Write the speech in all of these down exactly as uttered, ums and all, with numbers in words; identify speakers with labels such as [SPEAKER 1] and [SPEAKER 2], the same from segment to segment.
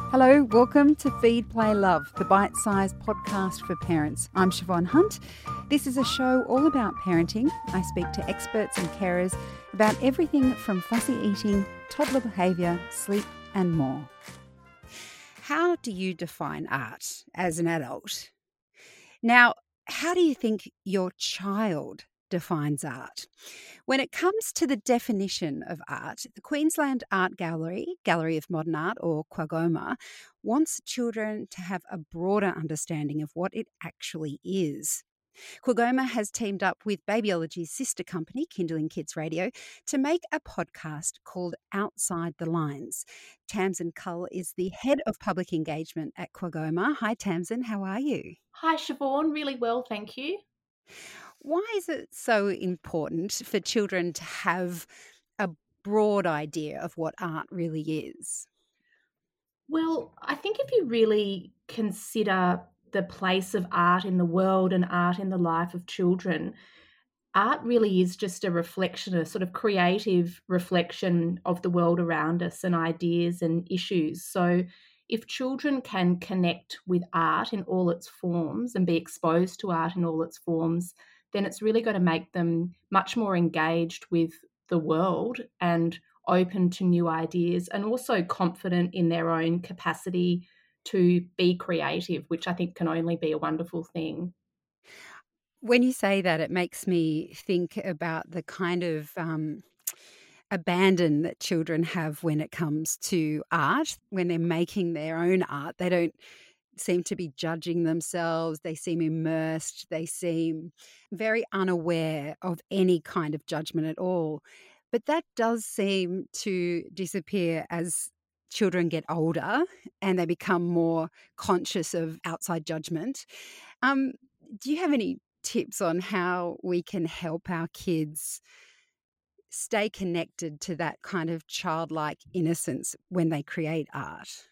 [SPEAKER 1] Hello, welcome to Feed, Play, Love, the bite-sized podcast for parents. I'm Siobhan Hunt. This is a show all about parenting. I speak to experts and carers about everything from fussy eating, toddler behaviour, sleep and more. How do you define art as an adult? Now, how do you think your child defines art? When it comes to the definition of art, the Queensland Art Gallery, Gallery of Modern Art or QAGOMA, wants children to have a broader understanding of what it actually is. QAGOMA has teamed up with Babyology's sister company, Kindling Kids Radio, to make a podcast called Outside the Lines. Tamsin Cull is the head of public engagement at QAGOMA. Hi, Tamsin. How are you?
[SPEAKER 2] Hi, Siobhan. Really well, thank you.
[SPEAKER 1] Why is it so important for children to have a broad idea of what art really is?
[SPEAKER 2] Well, I think if you really consider the place of art in the world and art in the life of children, art really is just a reflection, a sort of creative reflection of the world around us and ideas and issues. So if children can connect with art in all its forms and be exposed to art in all its forms, then it's really going to make them much more engaged with the world and open to new ideas and also confident in their own capacity to be creative, which I think can only be a wonderful thing.
[SPEAKER 1] When you say that, it makes me think about the kind of um, abandon that children have when it comes to art. When they're making their own art, they don't seem to be judging themselves. They seem immersed. They seem very unaware of any kind of judgment at all. But that does seem to disappear as children get older and they become more conscious of outside judgment. Um, do you have any tips on how we can help our kids stay connected to that kind of childlike innocence when they create art?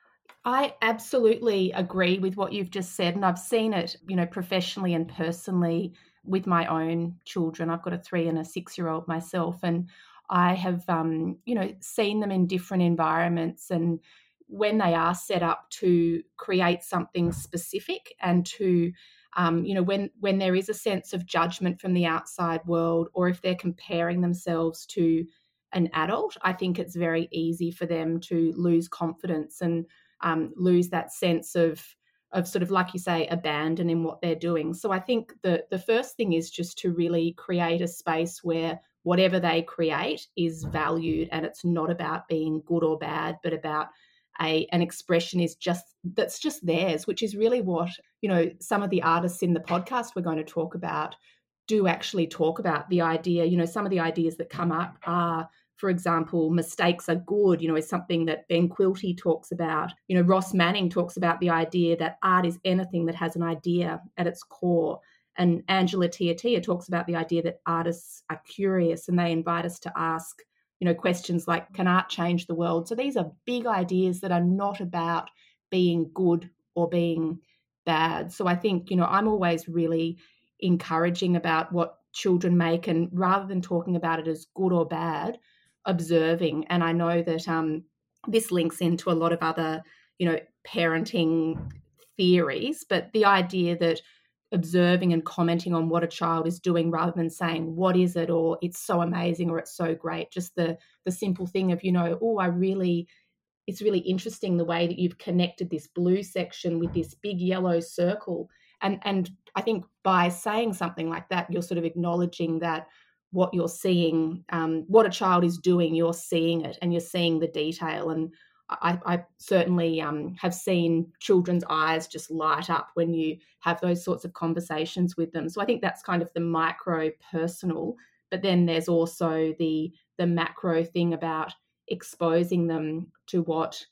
[SPEAKER 2] I absolutely agree with what you've just said, and I've seen it, you know, professionally and personally with my own children. I've got a three and a six-year-old myself, and I have, um, you know, seen them in different environments, and when they are set up to create something specific and to, um, you know, when when there is a sense of judgment from the outside world, or if they're comparing themselves to an adult, I think it's very easy for them to lose confidence and um, lose that sense of of sort of, like you say, abandon in what they're doing. So I think the the first thing is just to really create a space where whatever they create is valued, and it's not about being good or bad, but about a an expression is just that's just theirs, which is really what, you know, some of the artists in the podcast we're going to talk about do actually talk about. The idea, you know, some of the ideas that come up are, for example, mistakes are good, you know, is something that Ben Quilty talks about. You know, Ross Manning talks about the idea that art is anything that has an idea at its core. And Angela Tiatia talks about the idea that artists are curious and they invite us to ask, you know, questions like, can art change the world? So these are big ideas that are not about being good or being bad. So I think, you know, I'm always really encouraging about what children make, and rather than talking about it as good or bad, observing. And I know that um, this links into a lot of other, you know, parenting theories, but the idea that observing and commenting on what a child is doing rather than saying, what is it? Or it's so amazing, or it's so great. Just the the simple thing of, you know, oh, I really, it's really interesting the way that you've connected this blue section with this big yellow circle. And, and I think by saying something like that, you're sort of acknowledging that what you're seeing, um, what a child is doing, you're seeing it and you're seeing the detail. And I, I certainly um, have seen children's eyes just light up when you have those sorts of conversations with them. So I think that's kind of the micro personal, but then there's also the the macro thing about exposing them to what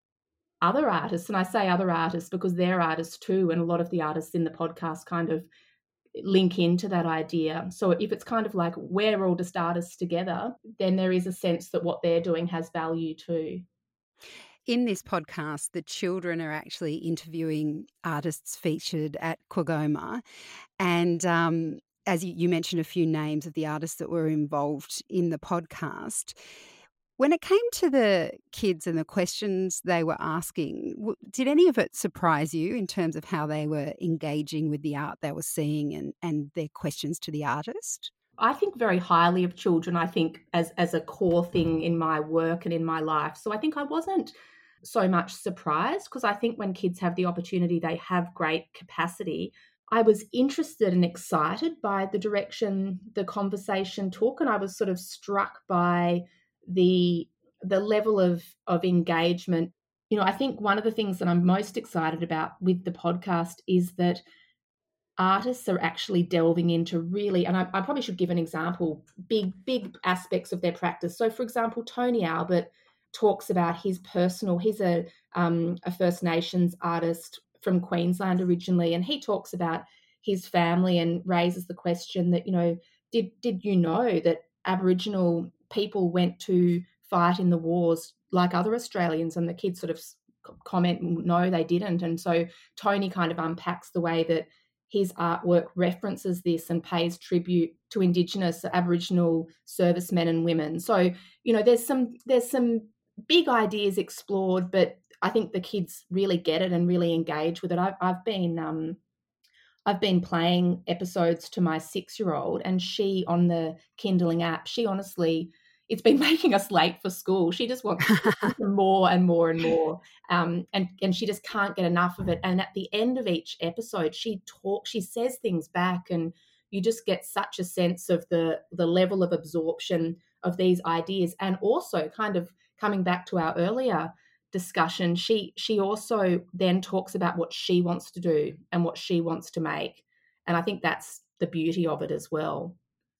[SPEAKER 2] other artists, and I say other artists because they're artists too, and a lot of the artists in the podcast kind of link into that idea. So if it's kind of like we're all just artists together, then there is a sense that what they're doing has value too.
[SPEAKER 1] In this podcast, the children are actually interviewing artists featured at QAGOMA, and um, as you, you mentioned a few names of the artists that were involved in the podcast. When it came to the kids and the questions they were asking, w- did any of it surprise you in terms of how they were engaging with the art they were seeing and, and their questions to the artist?
[SPEAKER 2] I think very highly of children, I think, as as a core thing in my work and in my life. So I think I wasn't so much surprised, because I think when kids have the opportunity, they have great capacity. I was interested and excited by the direction the conversation took, and I was sort of struck by the the level of of engagement. You know, I think one of the things that I'm most excited about with the podcast is that artists are actually delving into really, and I, I probably should give an example, big, big aspects of their practice. So, for example, Tony Albert talks about his personal, he's a, um, a First Nations artist from Queensland originally, and he talks about his family and raises the question that, you know, did, did you know that Aboriginal people went to fight in the wars like other Australians? And the kids sort of comment, no, they didn't. And so Tony kind of unpacks the way that his artwork references this and pays tribute to Indigenous Aboriginal servicemen and women. So, you know, there's some there's some big ideas explored, but I think the kids really get it and really engage with it. I've, I've been um, I've been playing episodes to my six-year-old, and she, on the Kindling app, she honestly, it's been making us late for school. She just wants more and more and more, um, and and she just can't get enough of it. And at the end of each episode, she talks, she says things back, and you just get such a sense of the the level of absorption of these ideas. And also, kind of coming back to our earlier discussion, she she also then talks about what she wants to do and what she wants to make, and I think that's the beauty of it as well.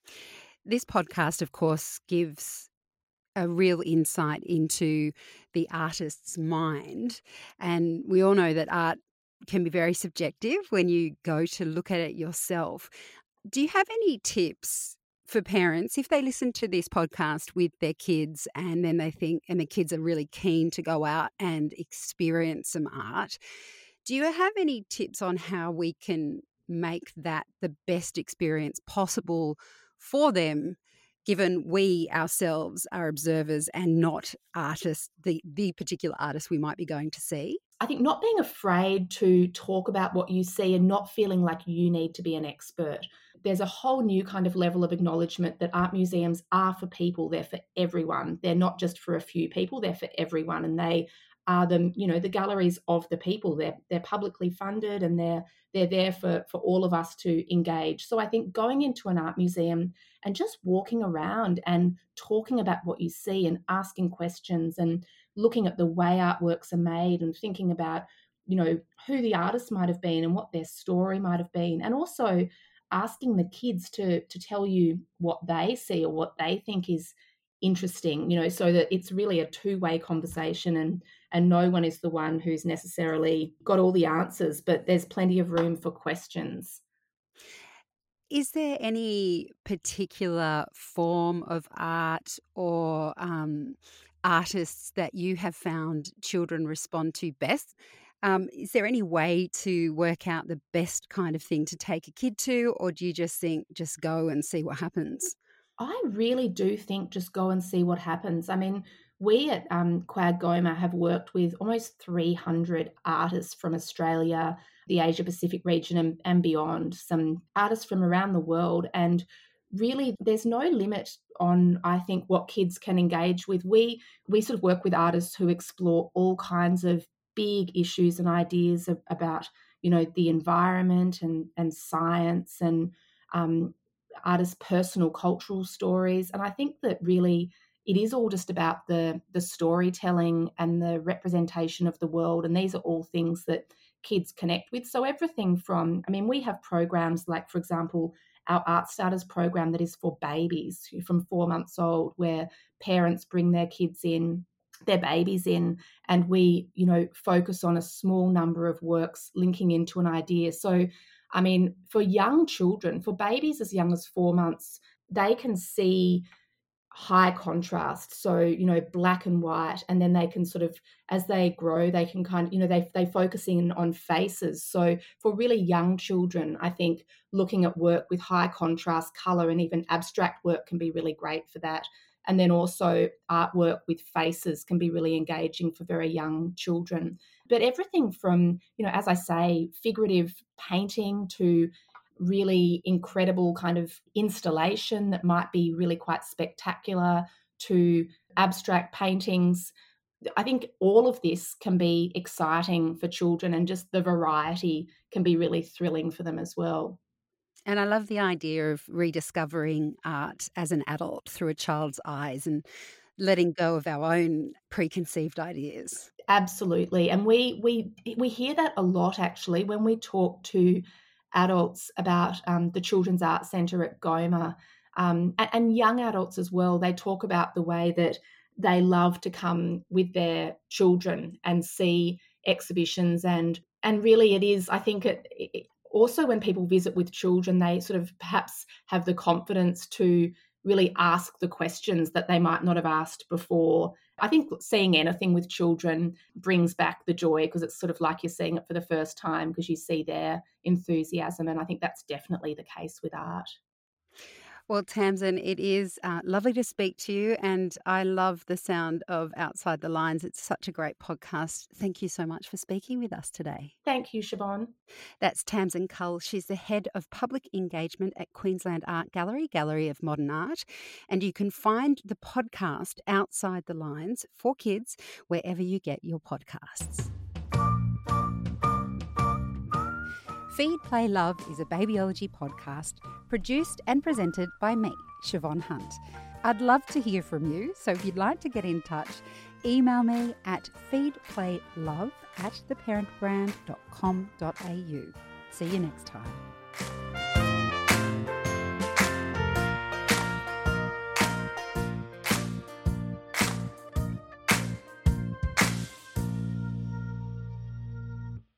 [SPEAKER 1] This podcast, of course, gives a real insight into the artist's mind. And we all know that art can be very subjective when you go to look at it yourself. Do you have any tips for parents if they listen to this podcast with their kids and then they think, and the kids are really keen to go out and experience some art? Do you have any tips on how we can make that the best experience possible for them, given we ourselves are observers and not artists, the, the particular artist we might be going to see?
[SPEAKER 2] I think not being afraid to talk about what you see and not feeling like you need to be an expert. There's a whole new kind of level of acknowledgement that art museums are for people. They're for everyone. They're not just for a few people. They're for everyone. And they are the, you know, the galleries of the people. They're they're publicly funded, and they're they're there for, for all of us to engage. So I think going into an art museum and just walking around and talking about what you see and asking questions and looking at the way artworks are made and thinking about, you know, who the artist might have been and what their story might have been, and also asking the kids to to tell you what they see or what they think is interesting, you know, so that it's really a two-way conversation, and and no one is the one who's necessarily got all the answers, but there's plenty of room for questions.
[SPEAKER 1] Is there any particular form of art or um, artists that you have found children respond to best? Um, is there any way to work out the best kind of thing to take a kid to, or do you just think just go and see what happens?
[SPEAKER 2] I really do think just go and see what happens. I mean, we at um, Quad Goma have worked with almost three hundred artists from Australia, the Asia Pacific region, and, and beyond, some artists from around the world. And really, there's no limit on, I think, what kids can engage with. We, we sort of work with artists who explore all kinds of big issues and ideas of, about, you know, the environment and, and science and um, artists' personal cultural stories. And I think that really it is all just about the the storytelling and the representation of the world. And these are all things that kids connect with. So everything from, I mean, we have programs like, for example, our Art Starters program that is for babies from four months old, where parents bring their kids in, their babies in, and we, you know, focus on a small number of works linking into an idea. So I mean, for young children, for babies as young as four months, they can see high contrast. So, you know, black and white, and then they can sort of, as they grow, they can kind of, you know, they they focus in on faces. So for really young children, I think looking at work with high contrast, colour, and even abstract work can be really great for that. And then also artwork with faces can be really engaging for very young children. But everything from, you know, as I say, figurative painting to really incredible kind of installation that might be really quite spectacular to abstract paintings. I think all of this can be exciting for children, and just the variety can be really thrilling for them as well.
[SPEAKER 1] And I love the idea of rediscovering art as an adult through a child's eyes and letting go of our own preconceived ideas.
[SPEAKER 2] Absolutely. And we we we hear that a lot actually when we talk to adults about um, the Children's Art Centre at Goma, um, and, and young adults as well. They talk about the way that they love to come with their children and see exhibitions, and and really it is, I think it, it also when people visit with children, they sort of perhaps have the confidence to really ask the questions that they might not have asked before. I think seeing anything with children brings back the joy, because it's sort of like you're seeing it for the first time because you see their enthusiasm, and I think that's definitely the case with art.
[SPEAKER 1] Well, Tamsin, it is uh, lovely to speak to you, and I love the sound of Outside the Lines. It's such a great podcast. Thank you so much for speaking with us today.
[SPEAKER 2] Thank you, Siobhan.
[SPEAKER 1] That's Tamsin Cull. She's the head of public engagement at Queensland Art Gallery, Gallery of Modern Art. And you can find the podcast Outside the Lines for kids wherever you get your podcasts. Feed, Play, Love is a babyology podcast produced and presented by me, Siobhan Hunt. I'd love to hear from you, so if you'd like to get in touch, email me at feedplaylove at theparentbrand dot com dot a u. See you next time.